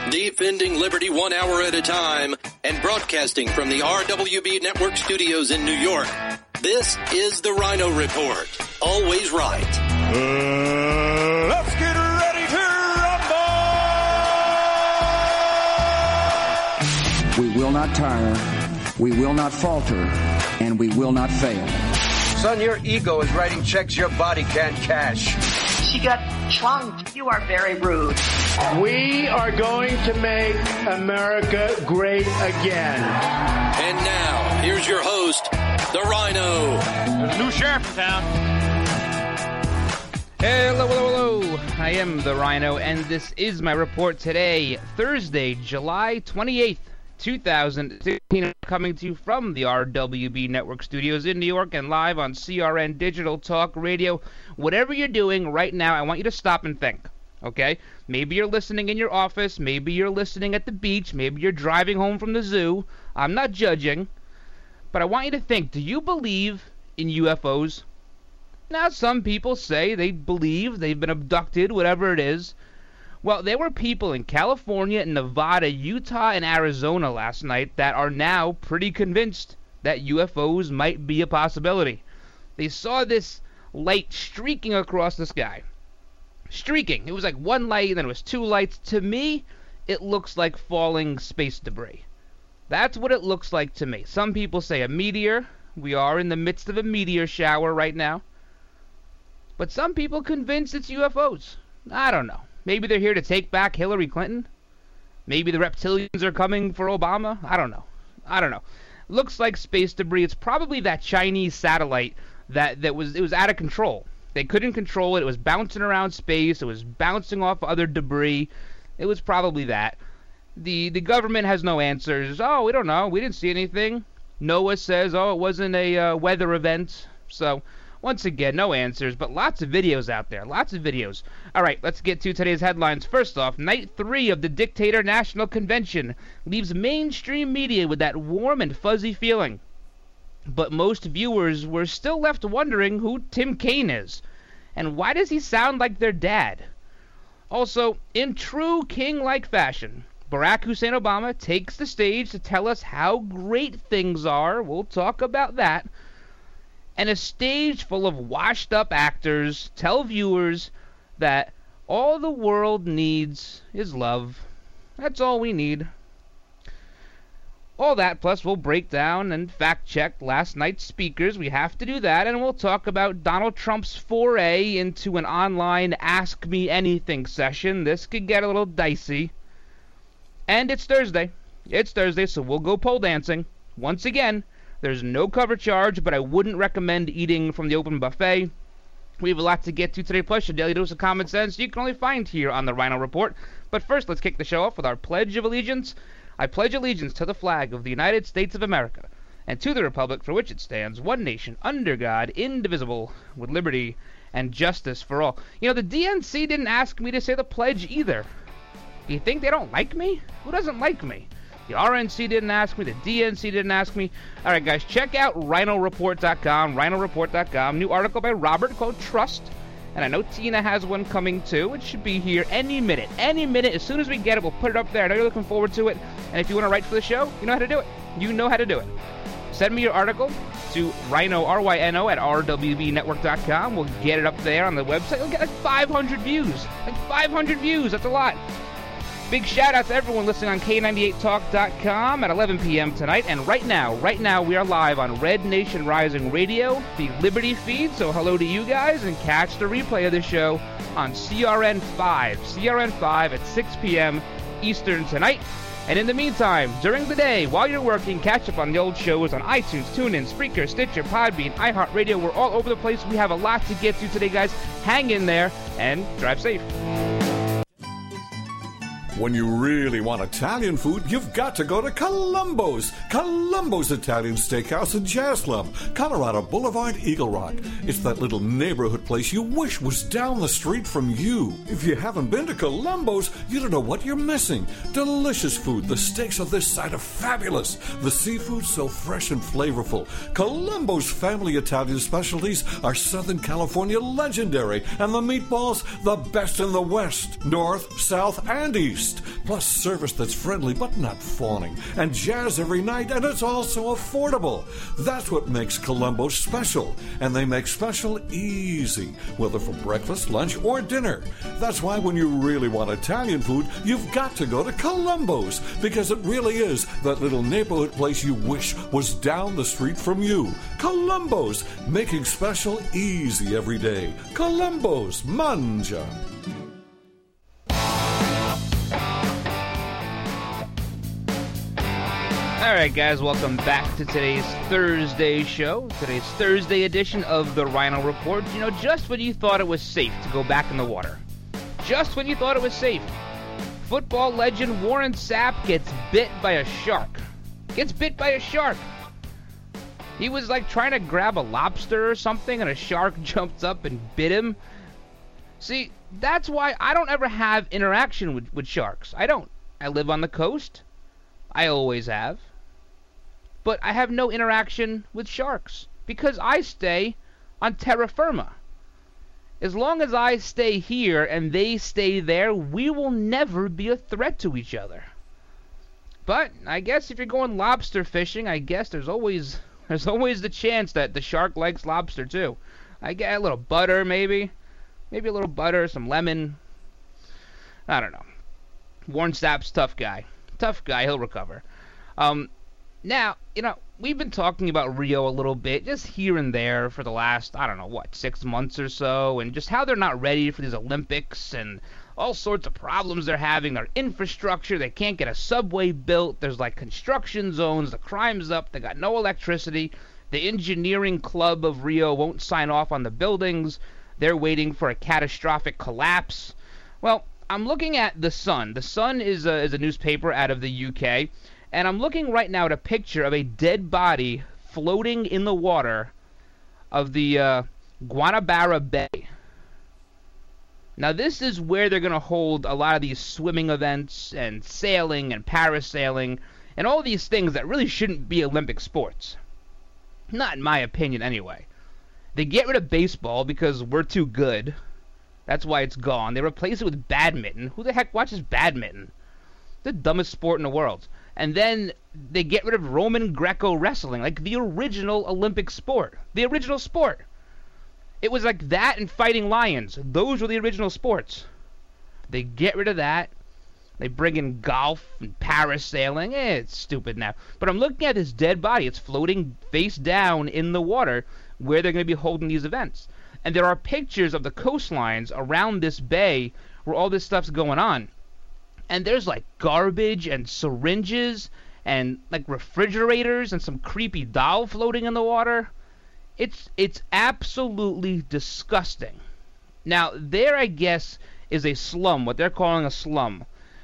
Defending liberty 1 hour at a time and broadcasting from the RWB Network studios in New York. This is the Rhino Report. Always right. Let's get ready to rumble! We will not tire, we will not falter, and we will not fail. Son, your ego is writing checks your body can't cash. She got chunked. You are very rude. We are going to make America great again. And now, here's your host, the Rhino. There's a new sheriff in town. Hello. I am the Rhino, and this is my report today, Thursday, July 28th, 2016, coming to you from the RWB Network studios in New York and live on CRN Digital Talk Radio. Whatever you're doing right now, I want you to stop and think, okay? Maybe you're listening in your office, maybe you're listening at the beach, maybe you're driving home from the zoo. I'm not judging, but I want you to think, do you believe in UFOs? Now, some people say they believe they've been abducted, whatever it is. Well, there were people in California, Nevada, Utah, and Arizona last night that are now pretty convinced that UFOs might be a possibility. They saw this light streaking across the sky. Streaking. It was like one light, and then it was two lights. To me, it looks like falling space debris. That's what it looks like to me. Some people say a meteor. We are in the midst of a meteor shower right now. But some people convinced it's UFOs. I don't know. Maybe they're here to take back Hillary Clinton. Maybe the reptilians are coming for Obama. I don't know. Looks like space debris. It's probably that Chinese satellite that was out of control. They couldn't control it. It was bouncing around space. It was bouncing off other debris. It was probably that. The government has no answers. Oh, we don't know. We didn't see anything. NOAA says, oh, it wasn't a weather event. So, once again, no answers, but lots of videos out there. Lots of videos. All right, let's get to today's headlines. First off, Night 3 of the Dictator National Convention leaves mainstream media with that warm and fuzzy feeling. But most viewers were still left wondering who Tim Kaine is. And why does he sound like their dad? Also, in true king-like fashion, Barack Hussein Obama takes the stage to tell us how great things are. We'll talk about that. And a stage full of washed-up actors tell viewers that all the world needs is love. That's all we need. All that, plus we'll break down and fact-check last night's speakers. We have to do that, and we'll talk about Donald Trump's foray into an online Ask Me Anything session. This could get a little dicey. And it's Thursday. So we'll go pole dancing. Once again, there's no cover charge, but I wouldn't recommend eating from the open buffet. We have a lot to get to today, plus your daily dose of common sense you can only find here on the Rhino Report. But first, let's kick the show off with our Pledge of Allegiance. I pledge allegiance to the flag of the United States of America, and to the republic for which it stands, one nation, under God, indivisible, with liberty and justice for all. You know, the DNC didn't ask me to say the pledge either. Do you think they don't like me? Who doesn't like me? The RNC didn't ask me. The DNC didn't ask me. All right, guys, check out RhinoReport.com, RhinoReport.com. New article by Robert called Trust. And I know Tina has one coming, too. It should be here any minute. Any minute. As soon as we get it, we'll put it up there. I know you're looking forward to it. And if you want to write for the show, you know how to do it. You know how to do it. Send me your article to Rhino, R-Y-N-O, at rwbnetwork.com. We'll get it up there on the website. We'll get like 500 views. Like 500 views. That's a lot. Big shout out to everyone listening on K98Talk.com at 11 p.m. tonight. And right now, we are live on Red Nation Rising Radio, the Liberty feed. So hello to you guys, and catch the replay of the show on CRN5 at 6 p.m. Eastern tonight. And in the meantime, during the day, while you're working, catch up on the old shows on iTunes, TuneIn, Spreaker, Stitcher, Podbean, iHeartRadio. We're all over the place. We have a lot to get to today, guys. Hang in there and drive safe. When you really want Italian food, you've got to go to Columbo's. Columbo's Italian Steakhouse in Jaslam, Colorado Boulevard, Eagle Rock. It's that little neighborhood place you wish was down the street from you. If you haven't been to Columbo's, you don't know what you're missing. Delicious food. The steaks on this side are fabulous. The seafood so fresh and flavorful. Columbo's family Italian specialties are Southern California legendary, and the meatballs, the best in the West, North, South, and East. plus service that's friendly but not fawning, and jazz every night, and it's also affordable. That's what makes Columbo's special, and they make special easy, whether for breakfast, lunch, or dinner. That's why when you really want Italian food, you've got to go to Columbo's, because it really is that little neighborhood place you wish was down the street from you. Columbo's, making special easy every day. Columbo's, mangia. Alright guys, welcome back to today's Thursday show, today's Thursday edition of the Rhino Report. You know, just when you thought it was safe to go back in the water, just when you thought it was safe, football legend Warren Sapp gets bit by a shark. He was like trying to grab a lobster or something, and a shark jumped up and bit him. See, that's why I don't ever have interaction with sharks. I don't. I live on the coast. I always have. But I have no interaction with sharks because I stay on terra firma. As long as I stay here and they stay there, we will never be a threat to each other. But I guess if you're going lobster fishing, I guess there's always the chance that the shark likes lobster too. I get a little butter, maybe a little butter, some lemon. I don't know. Warren Sapp's tough guy, he'll recover. Now, you know, we've been talking about Rio a little bit, just here and there for the last, 6 months or so, and just how they're not ready for these Olympics, and all sorts of problems they're having, their infrastructure, they can't get a subway built, there's like construction zones, the crime's up, they got no electricity, the engineering club of Rio won't sign off on the buildings, they're waiting for a catastrophic collapse. Well, I'm looking at The Sun. The Sun is a newspaper out of the UK, and I'm looking right now at a picture of a dead body floating in the water of the Guanabara Bay. Now, this is where they're going to hold a lot of these swimming events and sailing and parasailing and all these things that really shouldn't be Olympic sports. Not in my opinion, anyway. They get rid of baseball because we're too good. That's why it's gone. They replace it with badminton. Who the heck watches badminton? The dumbest sport in the world. And then they get rid of Roman Greco wrestling, like the original Olympic sport. The original sport. It was like that and fighting lions. Those were the original sports. They get rid of that. They bring in golf and parasailing. It's stupid now. But I'm looking at this dead body. It's floating face down in the water where they're going to be holding these events. And there are pictures of the coastlines around this bay where all this stuff's going on. And there's like garbage and syringes and like refrigerators and some creepy doll floating in the water. It's absolutely disgusting. Now, there, I guess, is a slum, what they're calling a slum.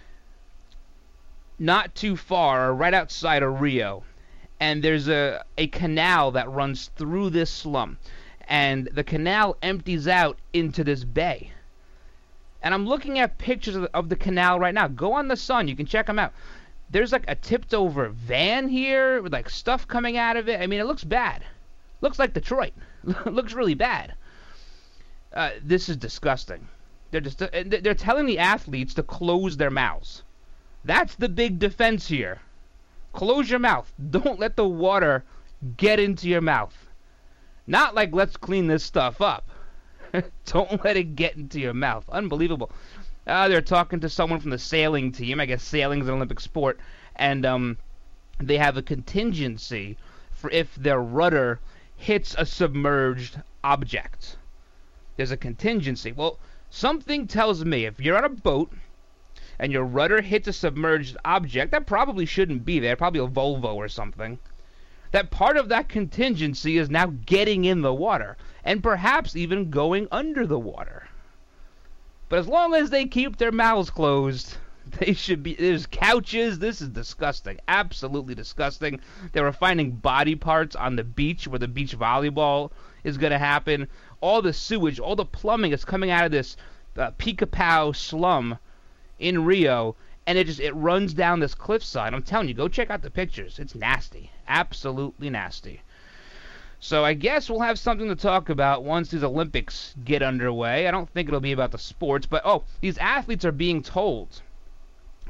Not too far, or right outside of Rio. And there's a canal that runs through this slum. And the canal empties out into this bay. And I'm looking at pictures of the canal right now. Go on The Sun. You can check them out. There's like a tipped-over van here with like stuff coming out of it. I mean, it looks bad. Looks like Detroit. Looks really bad. This is disgusting. They're telling the athletes to close their mouths. That's the big defense here. Close your mouth. Don't let the water get into your mouth. Not like, let's clean this stuff up. Don't let it get into your mouth. Unbelievable. They're talking to someone from the sailing team. I guess sailing is an Olympic sport. And they have a contingency for if their rudder hits a submerged object. There's a contingency. Well, something tells me if you're on a boat and your rudder hits a submerged object, that probably shouldn't be there, probably a Volvo or something, that part of that contingency is now getting in the water, and perhaps even going under the water. But as long as they keep their mouths closed, they should be. There's couches. This is disgusting. Absolutely disgusting. They were finding body parts on the beach where the beach volleyball is going to happen. All the sewage, all the plumbing is coming out of this Pica-Pau slum in Rio, and it runs down this cliffside. I'm telling you, go check out the pictures. It's nasty. Absolutely nasty. So I guess we'll have something to talk about once these Olympics get underway. I don't think it'll be about the sports, but these athletes are being told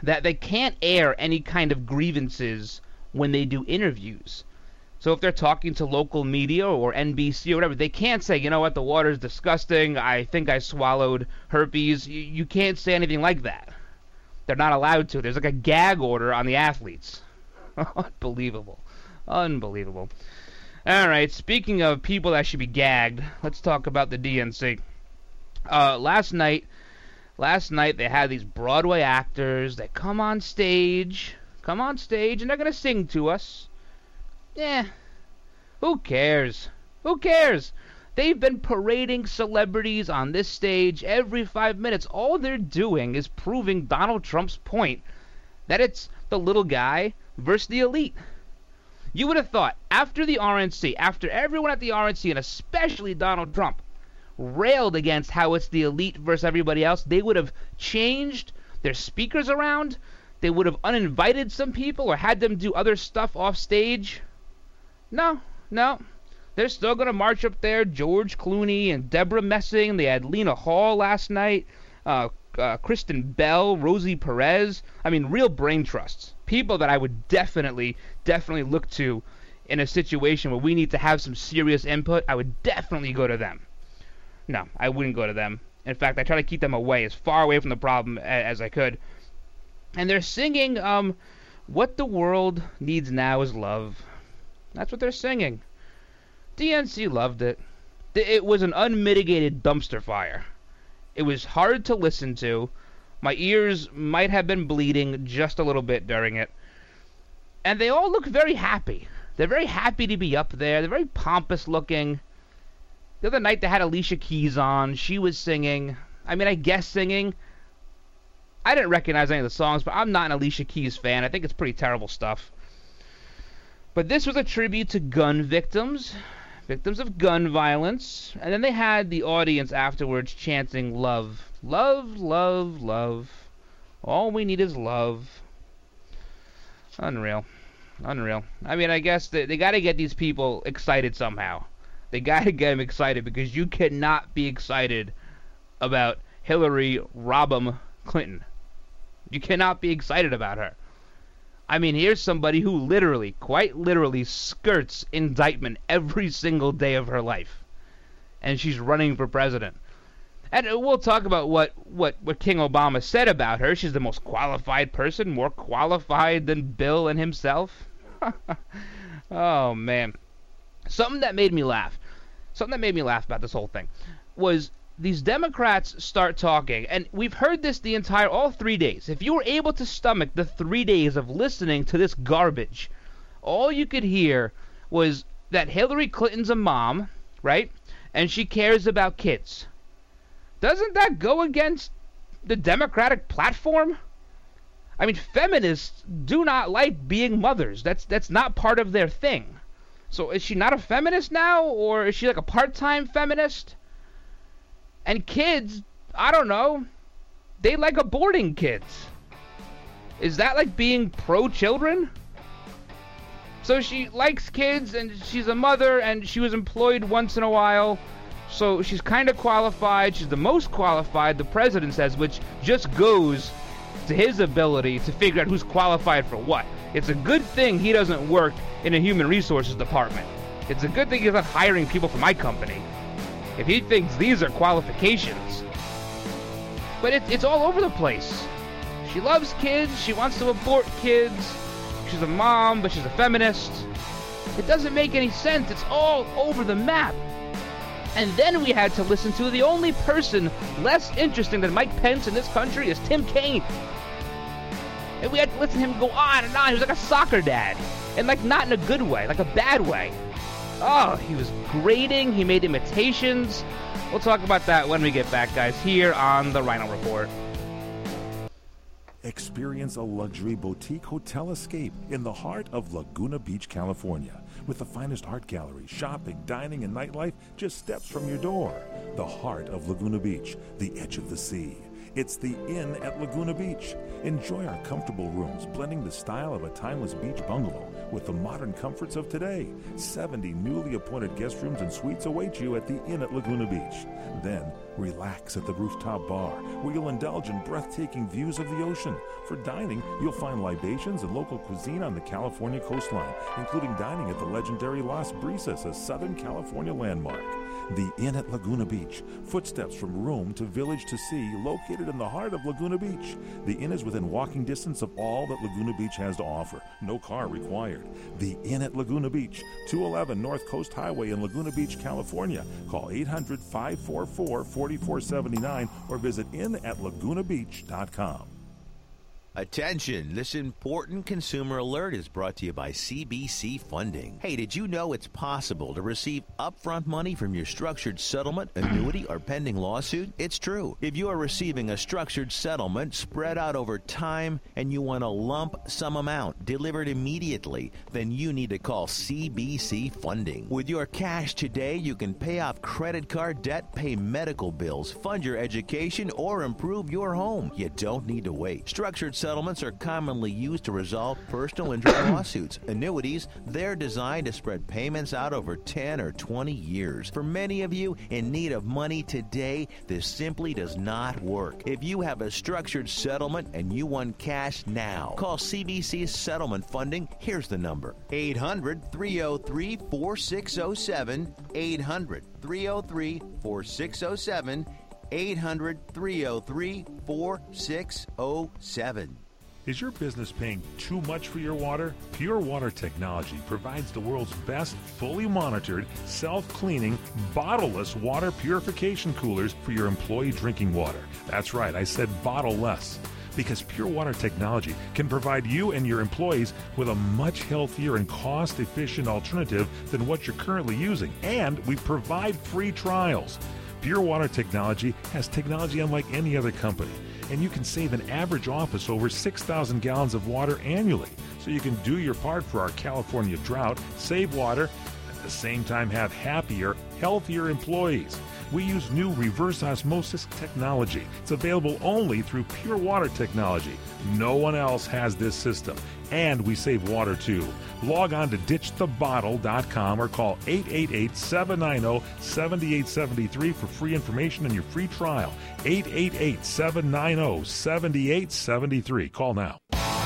that they can't air any kind of grievances when they do interviews. So if they're talking to local media or NBC or whatever, they can't say, you know what, the water's disgusting, I think I swallowed herpes. You can't say anything like that. They're not allowed to. There's like a gag order on the athletes. Unbelievable. Unbelievable. All right, speaking of people that should be gagged, let's talk about the DNC. Last night they had these Broadway actors that come on stage, and they're going to sing to us. Yeah, who cares? Who cares? They've been parading celebrities on this stage every 5 minutes. All they're doing is proving Donald Trump's point that it's the little guy versus the elite. You would have thought, after the RNC, after everyone at the RNC, and especially Donald Trump, railed against how it's the elite versus everybody else, they would have changed their speakers around, they would have uninvited some people or had them do other stuff off stage. No. They're still going to march up there. George Clooney and Deborah Messing. They had Lena Hall last night. Kristen Bell, Rosie Perez. I mean, real brain trusts. People that I would definitely look to in a situation where we need to have some serious input. I would definitely go to them. No, I wouldn't go to them. In fact, I try to keep them away, as far away from the problem as I could. And they're singing, what the world needs now is love. That's what they're singing. DNC loved it. It was an unmitigated dumpster fire. It was hard to listen to. My ears might have been bleeding just a little bit during it. And they all look very happy. They're very happy to be up there. They're very pompous looking. The other night they had Alicia Keys on. She was singing. I mean, I guess singing. I didn't recognize any of the songs, but I'm not an Alicia Keys fan. I think it's pretty terrible stuff. But this was a tribute to gun victims of gun violence. And then they had the audience afterwards chanting love. Love, love, love. All we need is love. Unreal. I mean, I guess they got to get these people excited somehow. They got to get them excited, because you cannot be excited about Hillary Rodham Clinton. You cannot be excited about her. I mean, here's somebody who literally, quite literally, skirts indictment every single day of her life. And she's running for president. And we'll talk about what King Obama said about her. She's the most qualified person, more qualified than Bill and himself. Oh, man. Something that made me laugh about this whole thing was these Democrats start talking, and we've heard this all 3 days. If you were able to stomach the 3 days of listening to this garbage, all you could hear was that Hillary Clinton's a mom, right? And she cares about kids. Doesn't that go against the Democratic platform? I mean, feminists do not like being mothers. That's not part of their thing. So is she not a feminist now, or is she like a part-time feminist? And kids, I don't know, they like aborting kids. Is that like being pro-children? So she likes kids, and she's a mother, and she was employed once in a while, so she's kind of qualified. She's the most qualified, the president says, which just goes to his ability to figure out who's qualified for what. It's a good thing he doesn't work in a human resources department. It's a good thing he's not hiring people for my company, if he thinks these are qualifications. But it's all over the place. She loves kids. She wants to abort kids. She's a mom, but she's a feminist. It doesn't make any sense. It's all over the map. And then we had to listen to the only person less interesting than Mike Pence in this country is Tim Kaine. And we had to listen to him go on and on. He was like a soccer dad. And like not in a good way, like a bad way. Oh, he was grating. He made imitations. We'll talk about that when we get back, guys, here on the Rhino Report. Experience a luxury boutique hotel escape in the heart of Laguna Beach, California. With the finest art gallery, shopping, dining, and nightlife just steps from your door. The heart of Laguna Beach, the edge of the sea. It's the Inn at Laguna Beach. Enjoy our comfortable rooms, blending the style of a timeless beach bungalow with the modern comforts of today. 70 newly appointed guest rooms and suites await you at the Inn at Laguna Beach. Then, relax at the rooftop bar, where you'll indulge in breathtaking views of the ocean. For dining, you'll find libations and local cuisine on the California coastline, including dining at the legendary Las Brisas, a Southern California landmark. The Inn at Laguna Beach, footsteps from room to village to sea, located in the heart of Laguna Beach. The Inn is within walking distance of all that Laguna Beach has to offer. No car required. The Inn at Laguna Beach, 211 North Coast Highway in Laguna Beach, California. Call 800-544-4479 or visit inatlagunabeach.com. Attention, this important consumer alert is brought to you by CBC Funding. Hey, did you know it's possible to receive upfront money from your structured settlement, annuity, or pending lawsuit? It's true. If you are receiving a structured settlement spread out over time and you want a lump sum amount delivered immediately, then you need to call CBC Funding. With your cash today, you can pay off credit card debt, pay medical bills, fund your education, or improve your home. You don't need to wait. Structured settlements are commonly used to resolve personal injury lawsuits. Annuities, they're designed to spread payments out over 10 or 20 years. For many of you in need of money today, this simply does not work. If you have a structured settlement and you want cash now, call CBC Settlement Funding. Here's the number: 800-303-4607, 800-303-4607, 800-303-4607. Is your business paying too much for your water? Pure Water Technology provides the world's best fully monitored, self-cleaning, bottle-less water purification coolers for your employee drinking water. That's right, I said bottle-less. Because Pure Water Technology can provide you and your employees with a much healthier and cost-efficient alternative than what you're currently using. And we provide free trials. Pure Water Technology has technology unlike any other company, and you can save an average office over 6,000 gallons of water annually. So you can do your part for our California drought, save water, and at the same time have happier, healthier employees. We use new reverse osmosis technology. It's available only through Pure Water Technology. No one else has this system. And we save water too. Log on to ditchthebottle.com or call 888-790-7873 for free information and your free trial. 888-790-7873. Call now.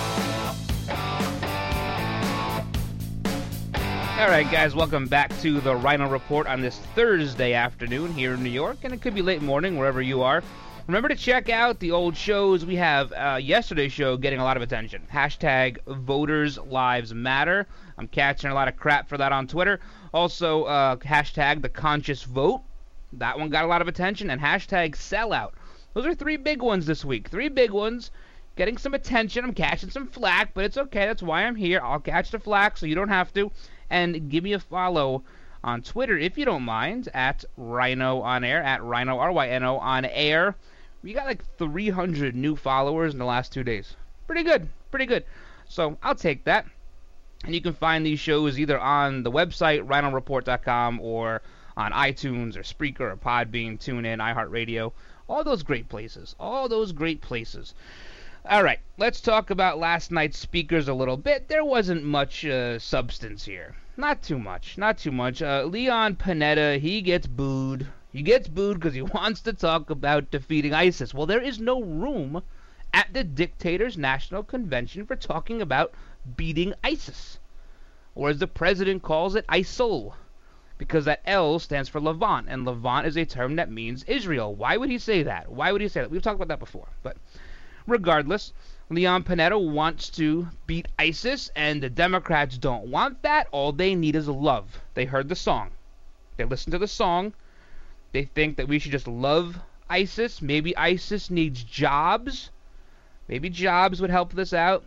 All right, guys, welcome back to the Rhino Report on this Thursday afternoon here in New York, and it could be late morning wherever you are. Remember to check out the old shows. We have yesterday's show getting a lot of attention. Hashtag Voters Lives Matter. I'm catching a lot of crap for that on Twitter. Also, hashtag The Conscious Vote. That one got a lot of attention. And hashtag Sellout. Those are three big ones this week. Three big ones getting some attention. I'm catching some flack, but it's okay. That's why I'm here. I'll catch the flack so you don't have to. And give me a follow on Twitter, if you don't mind, at Rhino on Air, at Rhino, R-Y-N-O, on Air. We got like 300 new followers in the last 2 days. Pretty good, pretty good. So I'll take that. And you can find these shows either on the website, rhinoreport.com, or on iTunes, or Spreaker, or Podbean, TuneIn, iHeartRadio. All those great places. All those great places. All right, let's talk about last night's speakers a little bit. There wasn't much substance here. Not too much, not too much. Leon Panetta, he gets booed. He gets booed because he wants to talk about defeating ISIS. Well, there is no room at the Dictators National Convention for talking about beating ISIS. Or as the president calls it, ISIL. Because that L stands for Levant, and Levant is a term that means Israel. Why would he say that? Why would he say that? We've talked about that before, but regardless, Leon Panetta wants to beat ISIS, and the Democrats don't want that. All they need is love. They heard the song. They listened to the song. They think that we should just love ISIS. Maybe ISIS needs jobs. Maybe jobs would help this out.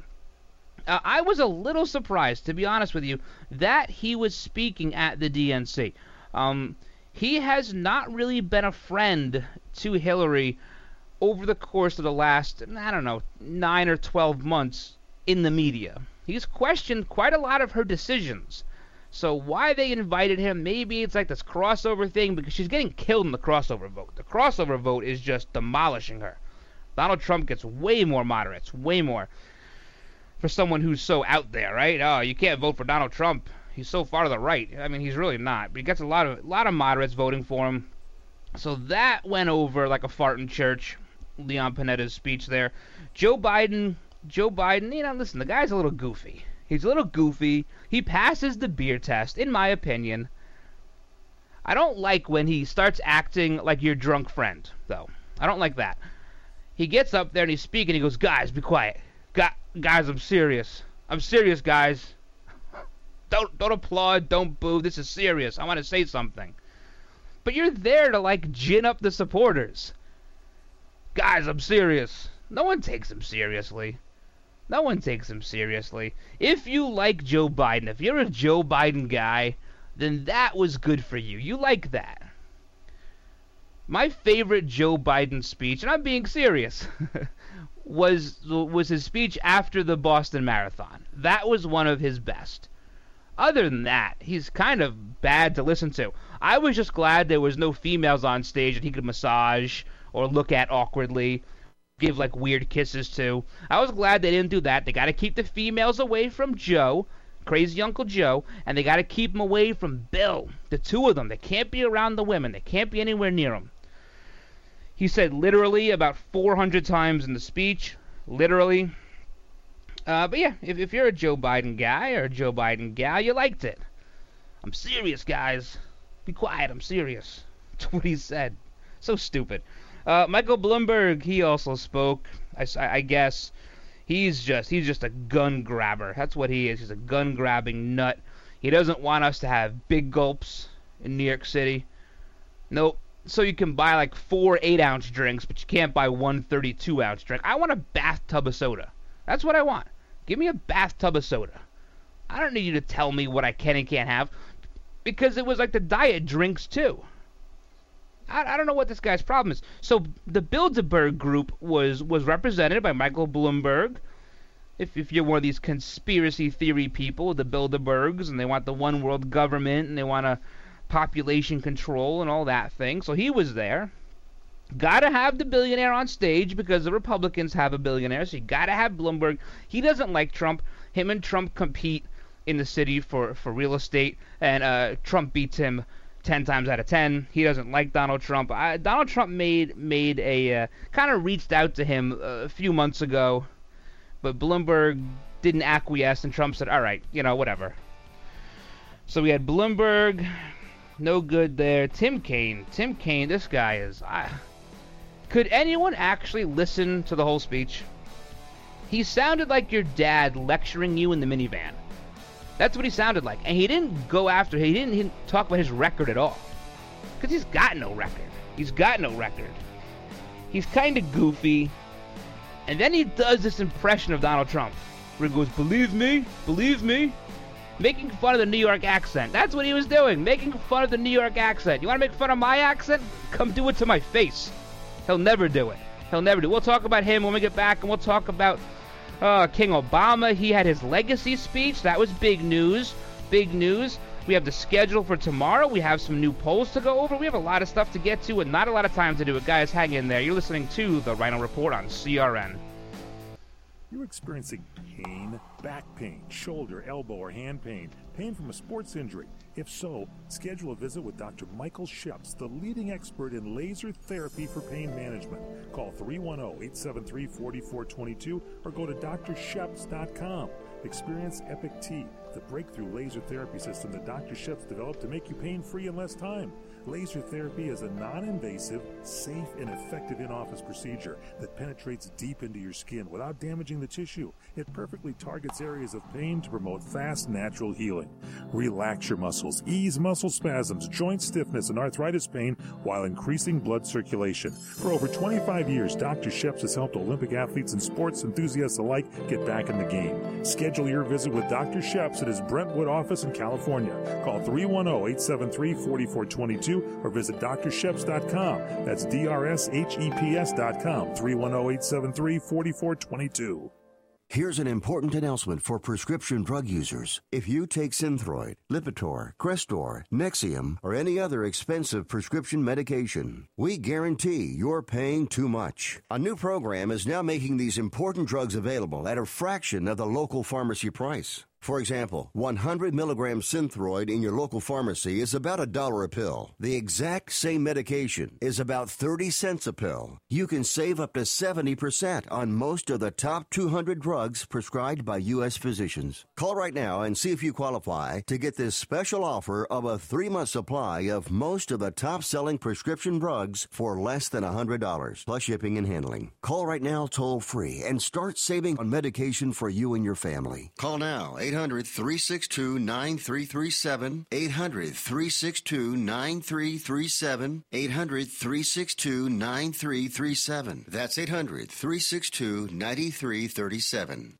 I was a little surprised, to be honest with you, that he was speaking at the DNC. He has not really been a friend to Hillary over the course of the last, 9 or 12 months in the media. He's questioned quite a lot of her decisions. So why they invited him, maybe it's like this crossover thing, because she's getting killed in the crossover vote. The crossover vote is just demolishing her. Donald Trump gets way more moderates, way more. For someone who's so out there, right? Oh, you can't vote for Donald Trump. He's so far to the right. I mean, he's really not. But he gets a lot of moderates voting for him. So that went over like a fart in church. Leon Panetta's speech there. Joe Biden, listen, the guy's a little goofy. He's a little goofy. He passes the beer test, in my opinion. I don't like when he starts acting like your drunk friend, though. I don't like that. He gets up there and he's speaking. He goes, guys, be quiet. Guys, I'm serious. I'm serious, guys. Don't applaud. Don't boo. This is serious. I want to say something. But you're there to, like, gin up the supporters. Guys, I'm serious. No one takes him seriously. No one takes him seriously. If you like Joe Biden, if you're a Joe Biden guy, then that was good for you. You like that. My favorite Joe Biden speech, and I'm being serious, was his speech after the Boston Marathon. That was one of his best. Other than that, he's kind of bad to listen to. I was just glad there was no females on stage that he could massage or look at awkwardly, give like weird kisses to. I was glad they didn't do that. They got to keep the females away from Joe, crazy Uncle Joe, and they got to keep him away from Bill. The two of them. They can't be around the women. They can't be anywhere near them. He said literally about 400 times in the speech. Literally. But yeah, if you're a Joe Biden guy or a Joe Biden gal, you liked it. I'm serious, guys. Be quiet, I'm serious. That's what he said. So stupid. Michael Bloomberg, he also spoke. I guess he's just a gun grabber. That's what he is. He's a gun grabbing nut. He doesn't want us to have big gulps in New York City. Nope. So you can buy like 4 8-ounce drinks, but you can't buy 1 32-ounce drink. I want a bathtub of soda. That's what I want. Give me a bathtub of soda. I don't need you to tell me what I can and can't have, because it was like the diet drinks too. I don't know what this guy's problem is. So the Bilderberg group was represented by Michael Bloomberg. If you're one of these conspiracy theory people, the Bilderbergs, and they want the one world government, and they want a population control and all that thing. So he was there. Gotta have the billionaire on stage because the Republicans have a billionaire, so you gotta have Bloomberg. He doesn't like Trump. Him and Trump compete in the city for real estate, and Trump beats him 10 times out of 10. He doesn't like Donald Trump. Donald Trump made a kind of reached out to him a few months ago, but Bloomberg didn't acquiesce, and Trump said, all right, whatever. So we had Bloomberg, no good there. Tim Kaine, this guy is... Could anyone actually listen to the whole speech? He sounded like your dad lecturing you in the minivan. That's what he sounded like. And he didn't he didn't talk about his record at all. Because he's got no record. He's kind of goofy. And then he does this impression of Donald Trump, where he goes, believe me, making fun of the New York accent. That's what he was doing, making fun of the New York accent. You want to make fun of my accent? Come do it to my face. He'll never do it. We'll talk about him when we get back, and we'll talk about King Obama. He had his legacy speech. That was big news. We have the schedule for tomorrow. We have some new polls to go over. We have a lot of stuff to get to and not a lot of time to do it. Guys, hang in there. You're listening to The Rhino Report on CRN. You're experiencing pain, back pain, shoulder, elbow, or hand pain from a sports injury. If so, schedule a visit with Dr. Michael Sheps, the leading expert in laser therapy for pain management. Call 310-873-4422 or go to drsheps.com. Experience Epic T, the breakthrough laser therapy system that Dr. Sheps developed to make you pain-free in less time. Laser therapy is a non-invasive, safe, and effective in-office procedure that penetrates deep into your skin without damaging the tissue. It perfectly targets areas of pain to promote fast, natural healing. Relax your muscles, ease muscle spasms, joint stiffness, and arthritis pain while increasing blood circulation. For over 25 years, Dr. Sheps has helped Olympic athletes and sports enthusiasts alike get back in the game. Schedule your visit with Dr. Sheps at his Brentwood office in California. Call 310-873-4422 or visit drsheps.com. That's DRSHEPS.com. 310-873-4422. Here's an important announcement for prescription drug users. If you take Synthroid, Lipitor, Crestor, Nexium, or any other expensive prescription medication, we guarantee you're paying too much. A new program is now making these important drugs available at a fraction of the local pharmacy price. For example, 100 milligram Synthroid in your local pharmacy is about $1 a pill. The exact same medication is about 30 cents a pill. You can save up to 70% on most of the top 200 drugs prescribed by U.S. physicians. Call right now and see if you qualify to get this special offer of a 3-month supply of most of the top-selling prescription drugs for less than $100, plus shipping and handling. Call right now toll-free and start saving on medication for you and your family. Call now, 800-362-9337, 800-362-9337, 800-362-9337. That's 800-362-9337.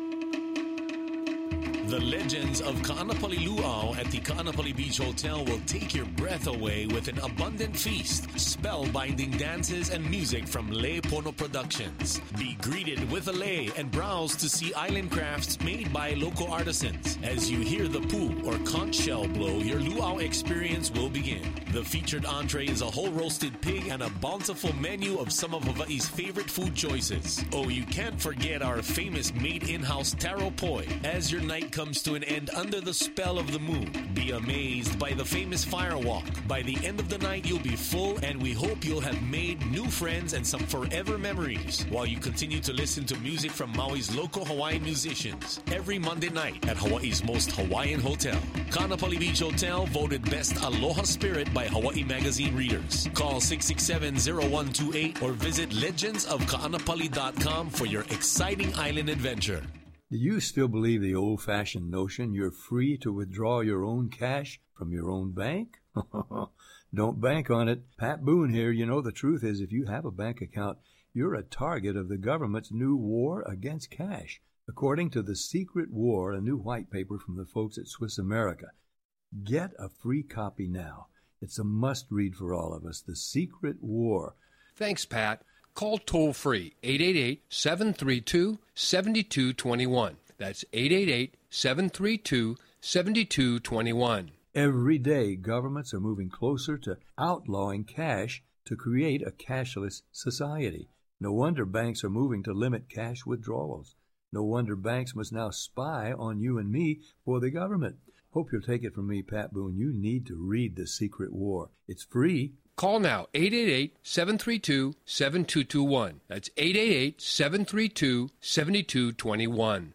The legends of Ka'anapali Luau at the Ka'anapali Beach Hotel will take your breath away with an abundant feast, spellbinding dances, and music from Lei Pono Productions. Be greeted with a lei and browse to see island crafts made by local artisans. As you hear the pu or conch shell blow, your luau experience will begin. The featured entree is a whole roasted pig and a bountiful menu of some of Hawaii's favorite food choices. Oh, you can't forget our famous made in-house taro poi. As your night comes to an end under the spell of the moon, be amazed by the famous fire walk. By the end of the night, you'll be full, and we hope you'll have made new friends and some forever memories while you continue to listen to music from Maui's local Hawaiian musicians every Monday night at Hawaii's most Hawaiian hotel. Ka'anapali Beach Hotel, voted Best Aloha Spirit by Hawaii Magazine readers. Call 667-0128 or visit legendsofka'anapali.com for your exciting island adventure. Do you still believe the old-fashioned notion you're free to withdraw your own cash from your own bank? Don't bank on it. Pat Boone here. You know, the truth is, if you have a bank account, you're a target of the government's new war against cash. According to The Secret War, a new white paper from the folks at Swiss America. Get a free copy now. It's a must-read for all of us. The Secret War. Thanks, Pat. Call toll-free 888-732-7221. That's 888-732-7221. Every day, governments are moving closer to outlawing cash to create a cashless society. No wonder banks are moving to limit cash withdrawals. No wonder banks must now spy on you and me for the government. Hope you'll take it from me, Pat Boone. You need to read The Secret War. It's free. Call now, 888-732-7221. That's 888-732-7221.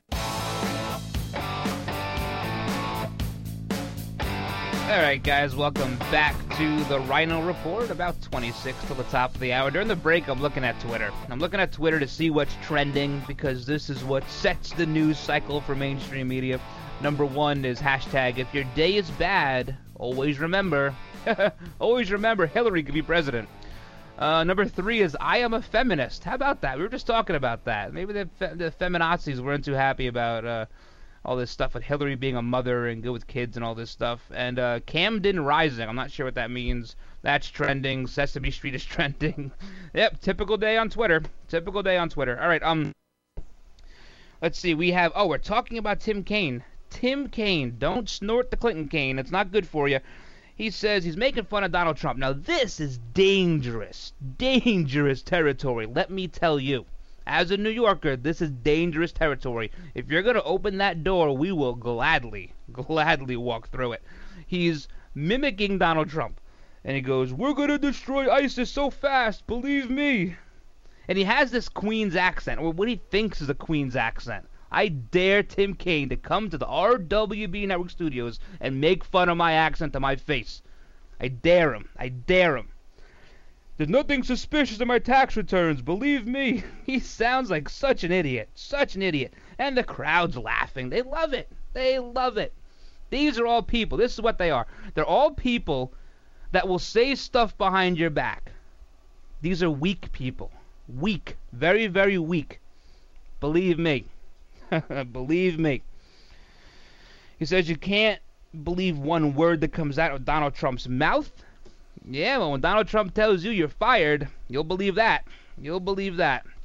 All right, guys, welcome back to the Rhino Report. About 26 till the top of the hour. During the break, I'm looking at Twitter. I'm looking at Twitter to see what's trending, because this is what sets the news cycle for mainstream media. Number one is hashtag, if your day is bad, always remember... always remember Hillary could be president. Number 3 is I am a feminist. How about that? We were just talking about that. Maybe the feminazis weren't too happy about all this stuff with Hillary being a mother and good with kids and all this stuff. And Camden Rising. I'm not sure what that means. That's trending. Sesame Street is trending. Yep, typical day on Twitter. Typical day on Twitter. All right, let's see. We have, we're talking about Tim Kaine. Tim Kaine. Don't snort the Clinton cane. It's not good for you. He says he's making fun of Donald Trump. Now, this is dangerous, dangerous territory, let me tell you. As a New Yorker, this is dangerous territory. If you're going to open that door, we will gladly walk through it. He's mimicking Donald Trump. And he goes, we're going to destroy ISIS so fast, believe me. And he has this Queen's accent, or what he thinks is a Queen's accent. I dare Tim Kaine to come to the RWB Network studios and make fun of my accent to my face. I dare him. I dare him. There's nothing suspicious in my tax returns, believe me. He sounds like such an idiot. Such an idiot. And the crowd's laughing. They love it. They love it. These are all people. This is what they are. They're all people that will say stuff behind your back. These are weak people. Weak. Very, very weak. Believe me. Believe me. He says you can't believe one word that comes out of Donald Trump's mouth. Yeah, well, when Donald Trump tells you you're fired, you'll believe that. You'll believe that.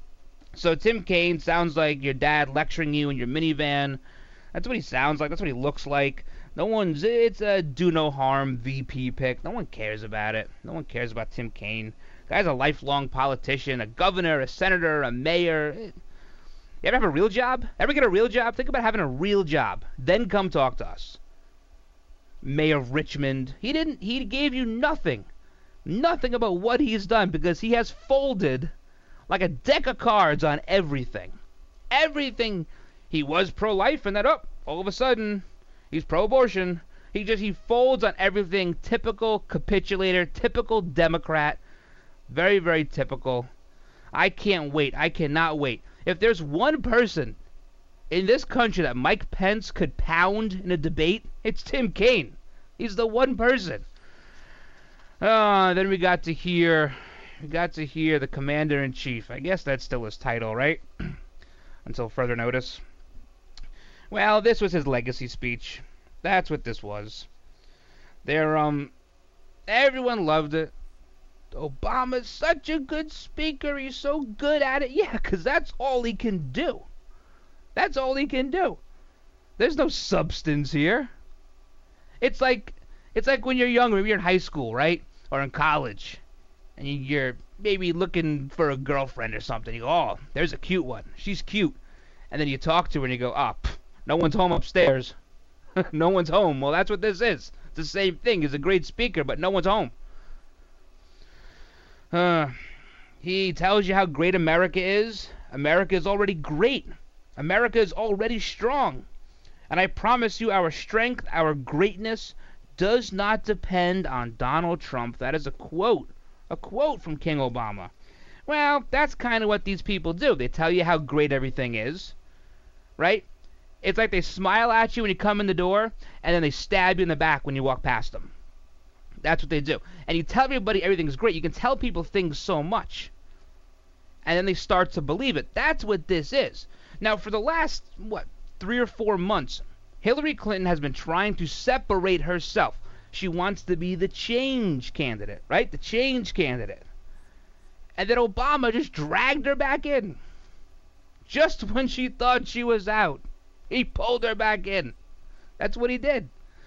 So Tim Kaine sounds like your dad lecturing you in your minivan. That's what he sounds like. That's what he looks like. It's a do no harm VP pick. No one cares about it. No one cares about Tim Kaine. Guy's a lifelong politician, a governor, a senator, a mayor. You ever have a real job? Ever get a real job? Think about having a real job. Then come talk to us. Mayor of Richmond. He gave you nothing. Nothing about what he's done because he has folded like a deck of cards on everything. Everything. He was pro-life and all of a sudden he's pro-abortion. He folds on everything. Typical capitulator, typical Democrat. Very, very typical. I can't wait. I cannot wait. If there's one person in this country that Mike Pence could pound in a debate, it's Tim Kaine. He's the one person. Then we got to hear the commander-in-chief. I guess that's still his title, right? Until further notice. Well, this was his legacy speech. That's what this was. Everyone loved it. Obama's such a good speaker. He's so good at it. Yeah, because that's all he can do. That's all he can do. There's no substance here. It's like when you're young, maybe you're in high school, right? Or in college. And you're maybe looking for a girlfriend or something. You go, oh, there's a cute one. She's cute. And then you talk to her and you go, no one's home upstairs. No one's home. Well, that's what this is. It's the same thing. He's a great speaker, but no one's home. He tells you how great America is. America is already great. America is already strong. And I promise you our strength, our greatness, does not depend on Donald Trump. That is a quote from King Obama. Well, that's kind of what these people do. They tell you how great everything is, right? It's like they smile at you when you come in the door, and then they stab you in the back when you walk past them. That's what they do. And you tell everybody everything's great. You can tell people things so much. And then they start to believe it. That's what this is. Now, for the last, 3 or 4 months, Hillary Clinton has been trying to separate herself. She wants to be the change candidate, right? The change candidate. And then Obama just dragged her back in. Just when she thought she was out, he pulled her back in. That's what he did.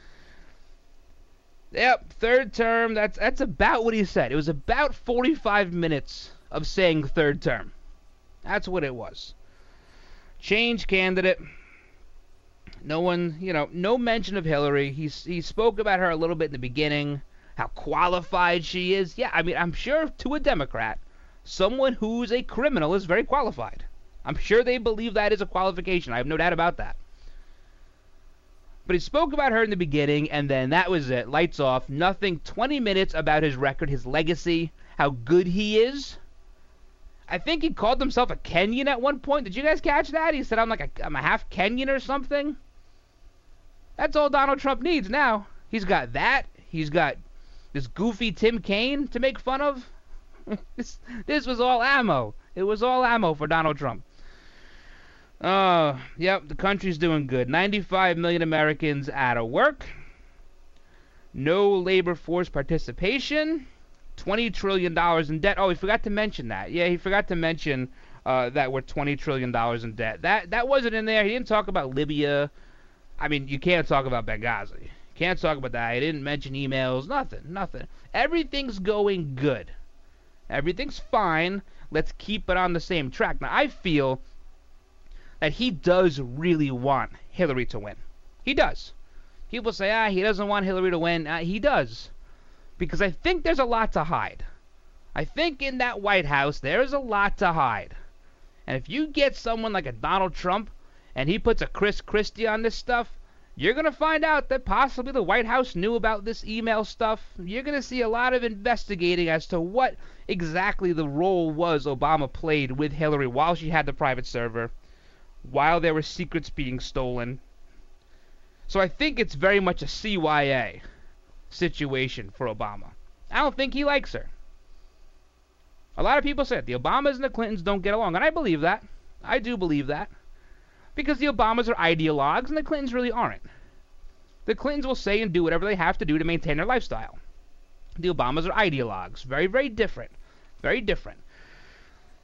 Yep, third term, that's about what he said. It was about 45 minutes of saying third term. That's what it was. Change candidate. No one, no mention of Hillary. He spoke about her a little bit in the beginning, how qualified she is. Yeah, I mean, I'm sure to a Democrat, someone who's a criminal is very qualified. I'm sure they believe that is a qualification. I have no doubt about that. But he spoke about her in the beginning, and then that was it. Lights off. Nothing. 20 minutes about his record, his legacy, how good he is. I think he called himself a Kenyan at one point. Did you guys catch that? He said, I'm a half Kenyan or something. That's all Donald Trump needs now. He's got that. He's got this goofy Tim Kaine to make fun of. This was all ammo. It was all ammo for Donald Trump. Yep, the country's doing good. 95 million Americans out of work. No labor force participation. $20 trillion in debt. Oh, he forgot to mention that. Yeah, he forgot to mention that we're $20 trillion in debt. That wasn't in there. He didn't talk about Libya. I mean, you can't talk about Benghazi. Can't talk about that. He didn't mention emails. Nothing. Everything's going good. Everything's fine. Let's keep it on the same track. Now, I feel that he does really want Hillary to win. He does. People say, he doesn't want Hillary to win. He does. Because I think there's a lot to hide. I think in that White House, there's a lot to hide. And if you get someone like a Donald Trump, and he puts a Chris Christie on this stuff, you're going to find out that possibly the White House knew about this email stuff. You're going to see a lot of investigating as to what exactly the role was Obama played with Hillary while she had the private server, while there were secrets being stolen. So I think it's very much a CYA situation for Obama. I don't think he likes her. A lot of people said the Obamas and the Clintons don't get along, and I believe that. I do believe that. Because the Obamas are ideologues, and the Clintons really aren't. The Clintons will say and do whatever they have to do to maintain their lifestyle. The Obamas are ideologues. Very, very different. Very different.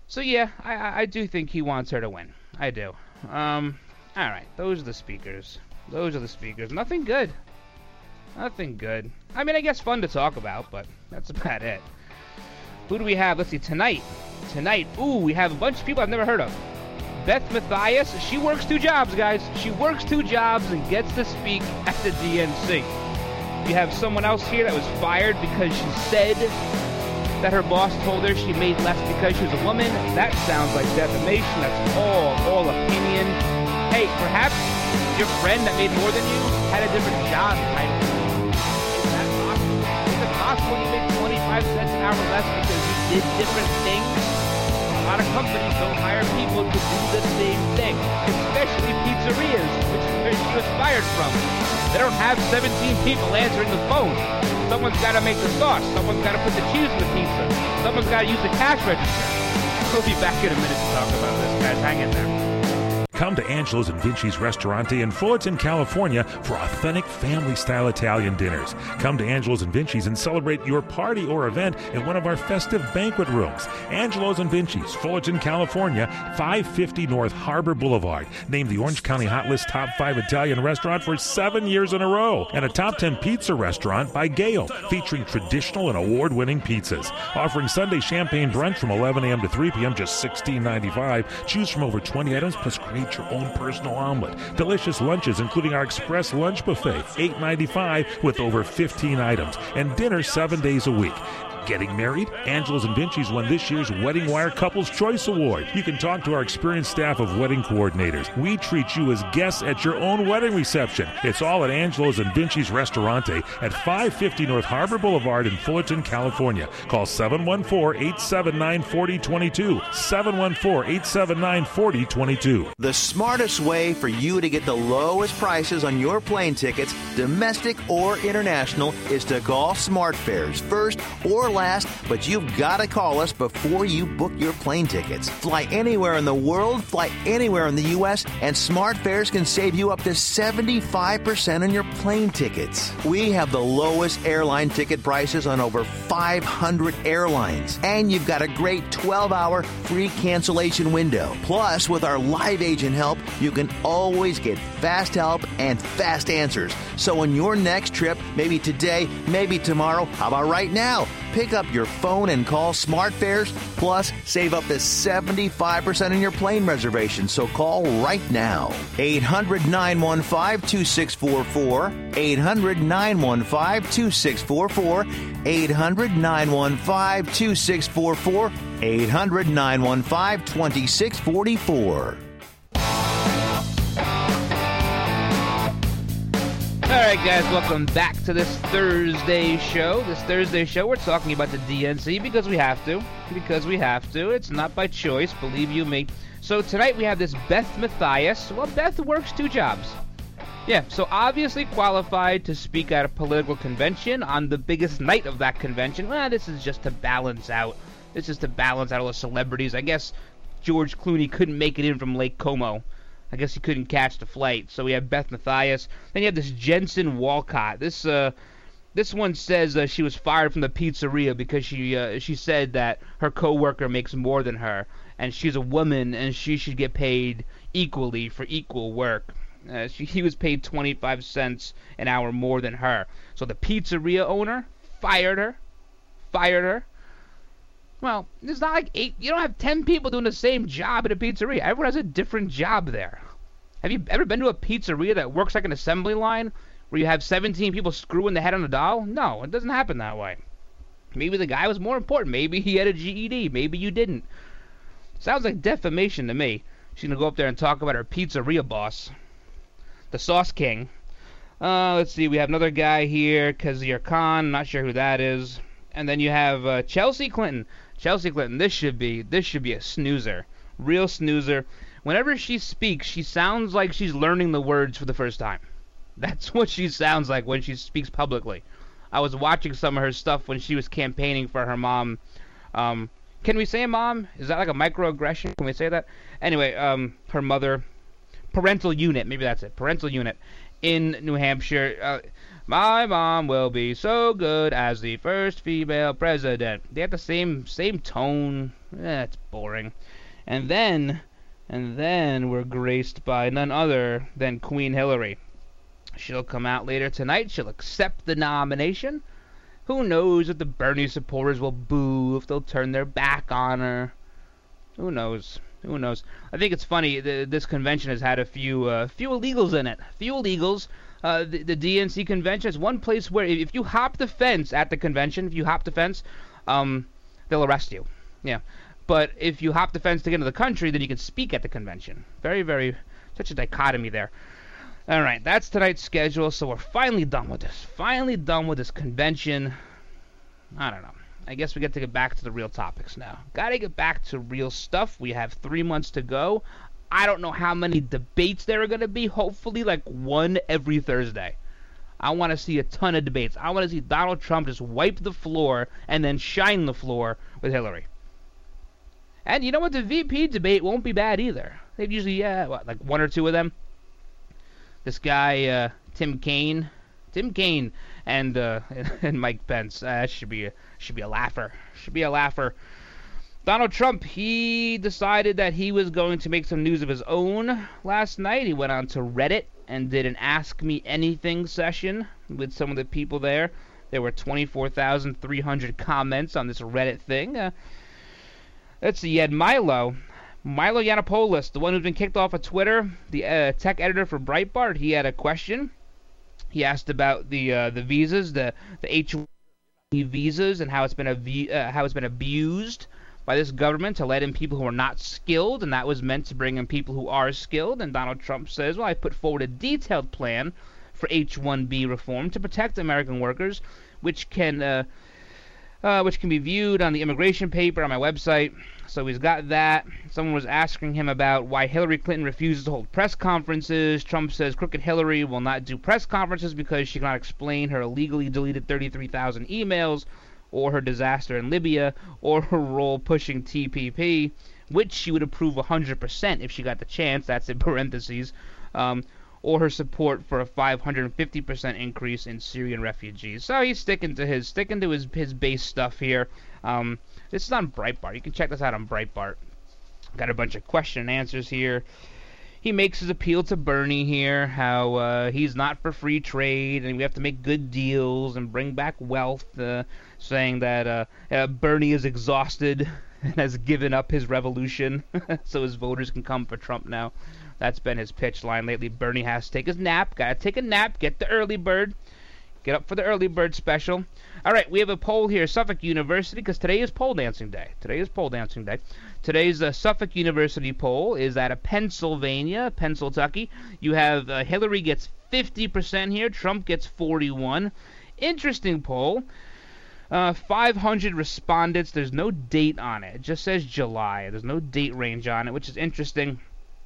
So yeah, I do think he wants her to win. I do. All right, those are the speakers. Nothing good. Nothing good. I mean, I guess fun to talk about, but that's about it. Who do we have? Let's see, tonight, we have a bunch of people I've never heard of. Beth Mathias, she works 2 jobs, guys. She works 2 jobs and gets to speak at the DNC. You have someone else here that was fired because she said that her boss told her she made less because she was a woman. That sounds like defamation. That's all opinion. Hey, perhaps your friend that made more than you had a different job title. Is that possible? Is it possible you made 25 cents an hour less because you did different things? A lot of companies don't hire people to do the same thing, especially pizzerias, which is where she was fired from. They don't have 17 people answering the phone. Someone's got to make the sauce. Someone's got to put the cheese in the pizza. Someone's got to use the cash register. We'll be back in a minute to talk about this, guys. Hang in there. Come to Angelo's and Vinci's Restaurante in Fullerton, California for authentic family-style Italian dinners. Come to Angelo's and Vinci's and celebrate your party or event in one of our festive banquet rooms. Angelo's and Vinci's, Fullerton, California, 550 North Harbor Boulevard. Named the Orange County Hot List Top 5 Italian restaurant for 7 years in a row. And a Top 10 pizza restaurant by Gale, featuring traditional and award-winning pizzas. Offering Sunday champagne brunch from 11 a.m. to 3 p.m., just $16.95. Choose from over 20 items, plus create your own personal omelet. Delicious lunches, including our express lunch buffet, $8.95 with over 15 items. And dinner 7 days a week. Getting married? Angelo's and Vinci's won this year's Wedding Wire Couples Choice Award. You can talk to our experienced staff of wedding coordinators. We treat you as guests at your own wedding reception. It's all at Angelo's and Vinci's Restaurante at 550 North Harbor Boulevard in Fullerton, California. Call 714-879-4022. 714-879-4022. The smartest way for you to get the lowest prices on your plane tickets, domestic or international, is to call SmartFares first or last, but you've got to call us before you book your plane tickets. Fly anywhere in the world, fly anywhere in the U.S., and SmartFares can save you up to 75% on your plane tickets. We have the lowest airline ticket prices on over 500 airlines, and you've got a great 12-hour free cancellation window. Plus, with our live agent help, you can always get fast help and fast answers. So on your next trip, maybe today, maybe tomorrow, how about right now? Pick up your phone and call SmartFares, plus save up to 75% on your plane reservation. So call right now. 800-915-2644. 800-915-2644. 800-915-2644. 800-915-2644. All right, guys, welcome back to this Thursday show. We're talking about the DNC because we have to. It's not by choice, believe you me. So tonight we have this Beth Mathias. Well, Beth works 2 jobs. Yeah, so obviously qualified to speak at a political convention on the biggest night of that convention. Well, this is just to balance out. all the celebrities. I guess George Clooney couldn't make it in from Lake Como. I guess he couldn't catch the flight. So we have Beth Mathias. Then you have this Jensen Walcott. This one says she was fired from the pizzeria because she said that her coworker makes more than her, and she's a woman and she should get paid equally for equal work. He was paid 25 cents an hour more than her. So the pizzeria owner fired her. Well, it's not like you don't have 10 people doing the same job at a pizzeria. Everyone has a different job there. Have you ever been to a pizzeria that works like an assembly line where you have 17 people screwing the head on a doll? No, it doesn't happen that way. Maybe the guy was more important. Maybe he had a GED. Maybe you didn't. Sounds like defamation to me. She's going to go up there and talk about her pizzeria boss, the Sauce King. Let's see. We have another guy here, Kazir Khan. Not sure who that is. And then you have Chelsea Clinton. Chelsea Clinton, this should be a snoozer. Real snoozer. Whenever she speaks, she sounds like she's learning the words for the first time. That's what she sounds like when she speaks publicly. I was watching some of her stuff when she was campaigning for her mom. Can we say mom? Is that like a microaggression? Can we say that? Anyway, her mother, parental unit, maybe that's it, parental unit. in New Hampshire. My mom will be so good as the first female president. They have the same tone. It's boring. And then we're graced by none other than Queen Hillary. She'll come out later tonight. She'll accept the nomination. Who knows if the Bernie supporters will boo, if they'll turn their back on her. Who knows? I think it's funny. This convention has had a few illegals in it. Few illegals. The DNC convention is one place where if you hop the fence at the convention, they'll arrest you. Yeah. But if you hop the fence to get into the country, then you can speak at the convention. Very, very, such a dichotomy there. All right, that's tonight's schedule, so we're finally done with this. Finally done with this convention. I don't know. I guess we get to get back to the real topics now. Gotta get back to real stuff. We have 3 months to go. I don't know how many debates there are going to be. Hopefully, like one every Thursday. I want to see a ton of debates. I want to see Donald Trump just wipe the floor and then shine the floor with Hillary. And you know what? The VP debate won't be bad either. They've usually, like 1 or 2 of them. This guy, Tim Kaine, and Mike Pence. Should be a laugher. Donald Trump, he decided that he was going to make some news of his own last night. He went on to Reddit and did an Ask Me Anything session with some of the people there. There were 24,300 comments on this Reddit thing. Let's see, you had Milo Yiannopoulos, the one who's been kicked off of Twitter, the tech editor for Breitbart. He had a question. He asked about the visas, the H-1B visas, and how it's been abused by this government to let in people who are not skilled, and that was meant to bring in people who are skilled. And Donald Trump says, well, I put forward a detailed plan for H-1B reform to protect American workers, which can be viewed on the immigration paper on my website. So he's got that. Someone was asking him about why Hillary Clinton refuses to hold press conferences. Trump says crooked Hillary will not do press conferences because she cannot explain her illegally deleted 33,000 emails, or her disaster in Libya, or her role pushing TPP, which she would approve 100% if she got the chance, that's in parentheses, or her support for a 550% increase in Syrian refugees. So he's sticking to his base stuff here. This is on Breitbart. You can check this out on Breitbart. Got a bunch of question and answers here. He makes his appeal to Bernie here, how he's not for free trade and we have to make good deals and bring back wealth, saying that Bernie is exhausted and has given up his revolution so his voters can come for Trump now. That's been his pitch line lately. Bernie has to take his nap. Gotta take a nap. Get the early bird. Get up for the early bird special. All right, we have a poll here. Suffolk University, because today is pole dancing day. Today's Suffolk University poll is out of Pennsylvania, Pennsylvania. You have Hillary gets 50% here. Trump gets 41%. Interesting poll. 500 respondents. There's no date on it. It just says July. There's no date range on it, which is interesting.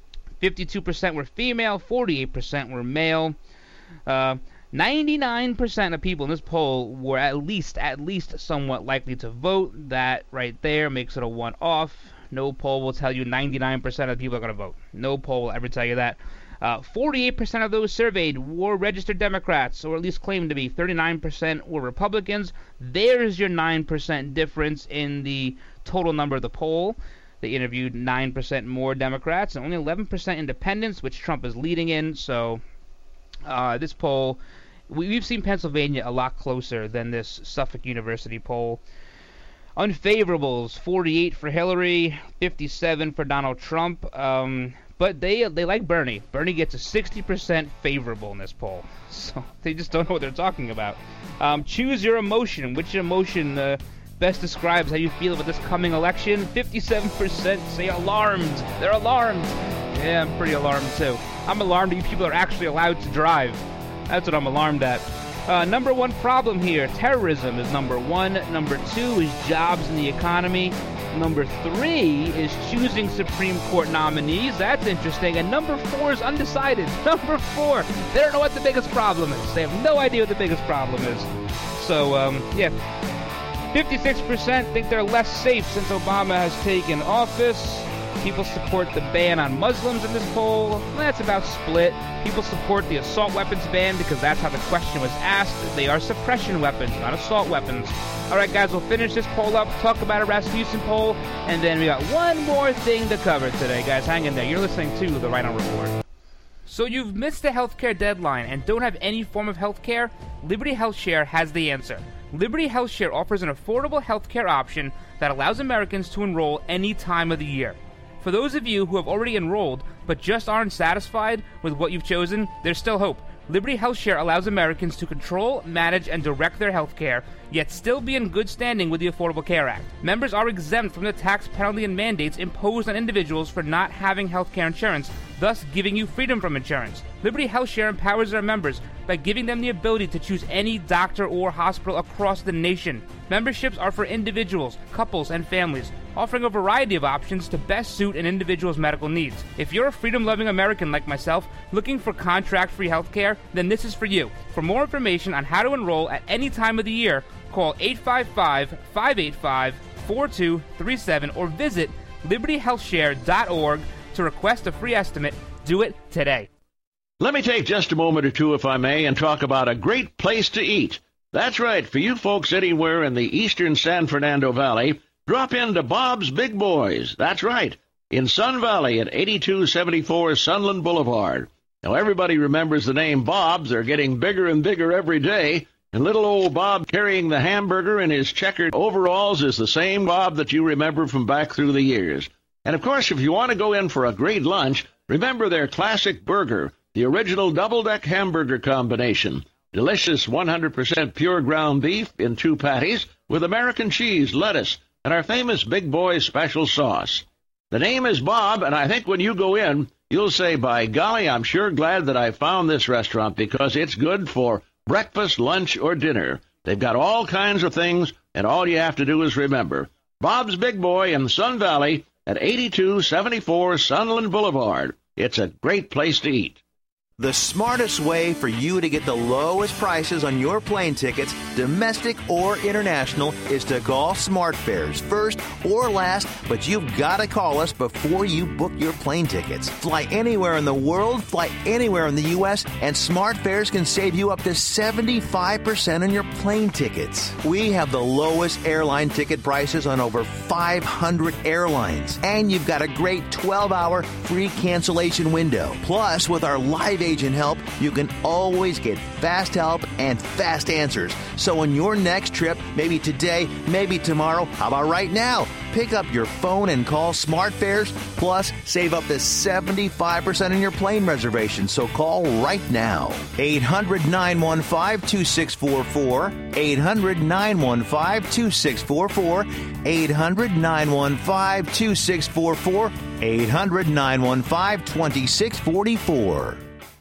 52% were female, 48% were male. 99% of people in this poll were at least somewhat likely to vote. That right there makes it a one-off. No poll will tell you 99% of people are going to vote. No poll will ever tell you that. 48% of those surveyed were registered Democrats, or at least claimed to be. 39% were Republicans. There's your 9% difference in the total number of the poll. They interviewed 9% more Democrats and only 11% independents, which Trump is leading in. So this poll, we've seen Pennsylvania a lot closer than this Suffolk University poll. Unfavorables, 48 for Hillary, 57 for Donald Trump. But they like Bernie. Bernie gets a 60% favorable in this poll. So they just don't know what they're talking about. Choose your emotion. Which emotion best describes how you feel about this coming election? 57% say alarmed. They're alarmed. Yeah, I'm pretty alarmed too. I'm alarmed that you people are actually allowed to drive. That's what I'm alarmed at. Number one problem here, terrorism is number one. Number two is jobs in the economy. Number three is choosing Supreme Court nominees. That's interesting. And number four is undecided. Number four, they don't know what the biggest problem is. They have no idea what the biggest problem is. So, 56% think they're less safe since Obama has taken office. People support the ban on Muslims in this poll. That's about split. People support the assault weapons ban because that's how the question was asked. They are suppression weapons, not assault weapons. All right, guys, we'll finish this poll up, talk about a Rasmussen poll, and then we got one more thing to cover today, guys. Hang in there. You're listening to The Rhino Report. So you've missed the healthcare deadline and don't have any form of healthcare? Liberty HealthShare has the answer. Liberty HealthShare offers an affordable healthcare option that allows Americans to enroll any time of the year. For those of you who have already enrolled but just aren't satisfied with what you've chosen, there's still hope. Liberty HealthShare allows Americans to control, manage, and direct their health care, yet still be in good standing with the Affordable Care Act. Members are exempt from the tax penalty and mandates imposed on individuals for not having health care insurance, thus giving you freedom from insurance. Liberty HealthShare empowers their members by giving them the ability to choose any doctor or hospital across the nation. Memberships are for individuals, couples, and families, offering a variety of options to best suit an individual's medical needs. If you're a freedom-loving American like myself, looking for contract-free health care, then this is for you. For more information on how to enroll at any time of the year, call 855-585-4237 or visit libertyhealthshare.org to request a free estimate. Do it today. Let me take just a moment or two, if I may, and talk about a great place to eat. That's right, for you folks anywhere in the eastern San Fernando Valley, drop into Bob's Big Boys. That's right, in Sun Valley at 8274 Sunland Boulevard. Now, everybody remembers the name Bob's. They're getting bigger and bigger every day. And little old Bob carrying the hamburger in his checkered overalls is the same Bob that you remember from back through the years. And, of course, if you want to go in for a great lunch, remember their classic burger, the original double-deck hamburger combination. Delicious 100% pure ground beef in 2 patties with American cheese, lettuce, and our famous Big Boy special sauce. The name is Bob, and I think when you go in, you'll say, by golly, I'm sure glad that I found this restaurant because it's good for breakfast, lunch, or dinner. They've got all kinds of things, and all you have to do is remember. Bob's Big Boy in Sun Valley at 8274 Sunland Boulevard. It's a great place to eat. The smartest way for you to get the lowest prices on your plane tickets, domestic or international, is to call SmartFares first or last, but you've got to call us before you book your plane tickets. Fly anywhere in the world, fly anywhere in the U.S., and SmartFares can save you up to 75% on your plane tickets. We have the lowest airline ticket prices on over 500 airlines, and you've got a great 12-hour free cancellation window. Plus, with our live agent help, you can always get fast help and fast answers. So on your next trip, maybe today, maybe tomorrow, how about right now? Pick up your phone and call SmartFares, plus save up to 75% on your plane reservation. So call right now. 800-915-2644. 800-915-2644. 800-915-2644. 800-915-2644.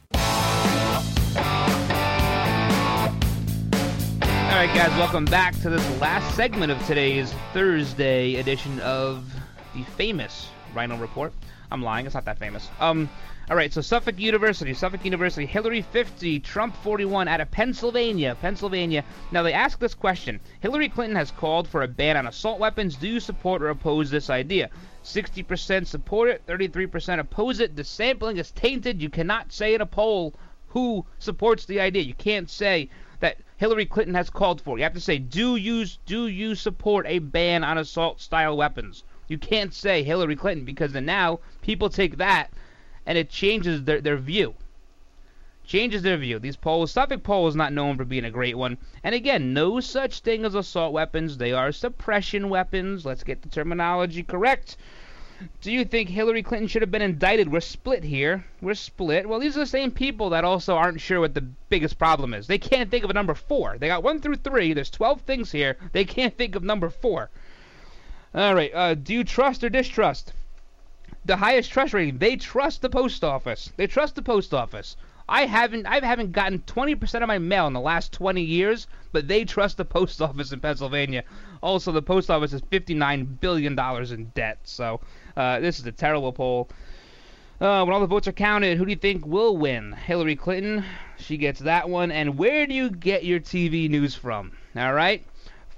All right, guys, welcome back to this last segment of today's Thursday edition of the famous Rhino Report. I'm lying, it's not that famous. All right, so Suffolk University, Hillary 50, Trump 41 out of Pennsylvania. Now, they ask this question. Hillary Clinton has called for a ban on assault weapons. Do you support or oppose this idea? 60% support it, 33% oppose it. The sampling is tainted. You cannot say in a poll who supports the idea. You can't say that Hillary Clinton has called for. You have to say, do you support a ban on assault-style weapons? You can't say Hillary Clinton, because then now people take that and it changes their view. Changes their view. These polls, Suffolk poll is not known for being a great one. And again, no such thing as assault weapons. They are suppression weapons. Let's get the terminology correct. Do you think Hillary Clinton should have been indicted? We're split here. We're split. Well, these are the same people that also aren't sure what the biggest problem is. They can't think of a number 4. They got 1 through 3. There's 12 things here. They can't think of number 4. All right. Do you trust or distrust? The highest trust rating. They trust the post office. They trust the post office. I haven't gotten 20% of my mail in the last 20 years, but they trust the post office in Pennsylvania. Also, the post office is $59 billion in debt. So this is a terrible poll. When all the votes are counted, who do you think will win? Hillary Clinton. She gets that one. And where do you get your TV news from? All right.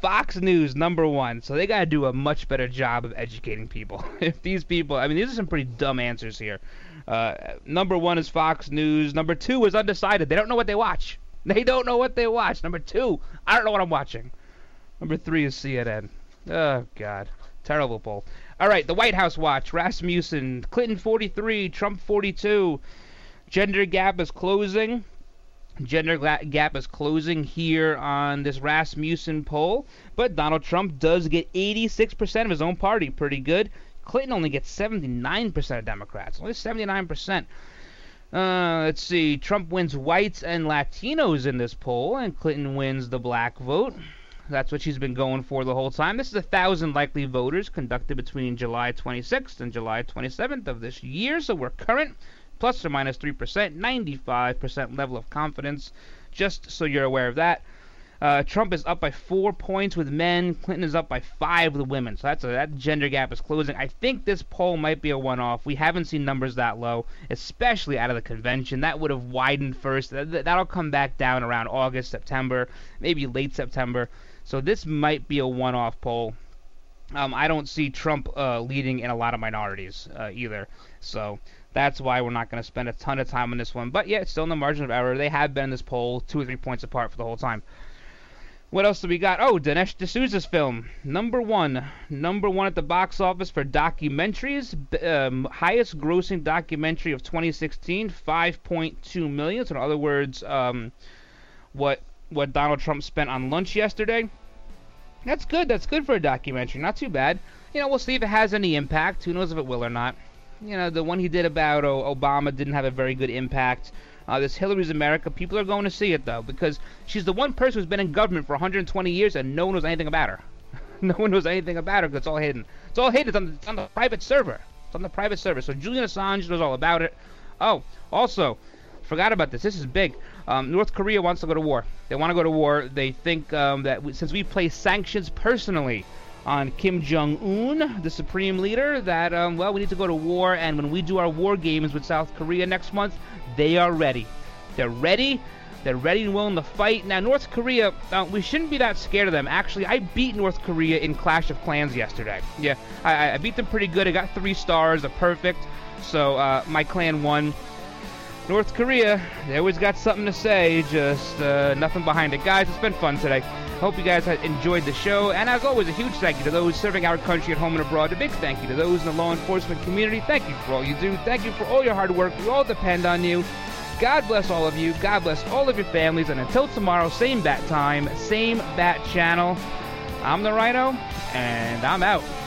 Fox News, #1. So they got to do a much better job of educating people. If these people, I mean, these are some pretty dumb answers here. #1 is Fox News. #2 is undecided. They don't know what they watch. They don't know what they watch. #2, I don't know what I'm watching. #3 is CNN. Oh, God. Terrible poll. All right, the White House watch. Rasmussen, Clinton 43, Trump 42. Gender gap is closing. Gender gap is closing here on this Rasmussen poll. But Donald Trump does get 86% of his own party. Pretty good. Clinton only gets 79% of Democrats. Only 79%. Let's see. Trump wins whites and Latinos in this poll, and Clinton wins the black vote. That's what she's been going for the whole time. This is 1,000 likely voters conducted between July 26th and July 27th of this year, so we're current, plus or minus 3%, 95% level of confidence, just so you're aware of that. Trump is up by 4 points with men. Clinton is up by 5 with women. So that gender gap is closing. I think this poll might be a one-off. We haven't seen numbers that low, especially out of the convention. That would have widened first. That'll come back down around August, September, maybe late September. So this might be a one-off poll. I don't see Trump leading in a lot of minorities either. So that's why we're not going to spend a ton of time on this one. But yeah, it's still in the margin of error. They have been in this poll 2 or 3 points apart for the whole time. What else do we got? Oh, Dinesh D'Souza's film. #1 at the box office for documentaries. Highest grossing documentary of 2016, 5.2 million. So in other words, what Donald Trump spent on lunch yesterday. That's good. That's good for a documentary. Not too bad. You know, we'll see if it has any impact. Who knows if it will or not. You know, the one he did about Obama didn't have a very good impact. This Hillary's America, people are going to see it, though, because she's the one person who's been in government for 120 years and no one knows anything about her. No one knows anything about her because it's all hidden. It's all hidden. It's on the private server. It's on the private server. So Julian Assange knows all about it. Oh, also, forgot about this. This is big. North Korea wants to go to war. They want to go to war. They think that since we place sanctions personally on Kim Jong-un, the supreme leader, that, well, we need to go to war, and when we do our war games with South Korea next month, they are ready. They're ready. They're ready and willing to fight. Now, North Korea, we shouldn't be that scared of them. Actually, I beat North Korea in Clash of Clans yesterday. Yeah, I beat them pretty good. I got 3 stars, a perfect, so my clan won. North Korea, they always got something to say, just nothing behind it. Guys, it's been fun today. Hope you guys enjoyed the show, and as always, a huge thank you to those serving our country at home and abroad. A big thank you to those in the law enforcement community. Thank you for all you do. Thank you for all your hard work. We all depend on you. God bless all of you. God bless all of your families, and until tomorrow, same bat time, same bat channel. I'm the Rhino, and I'm out.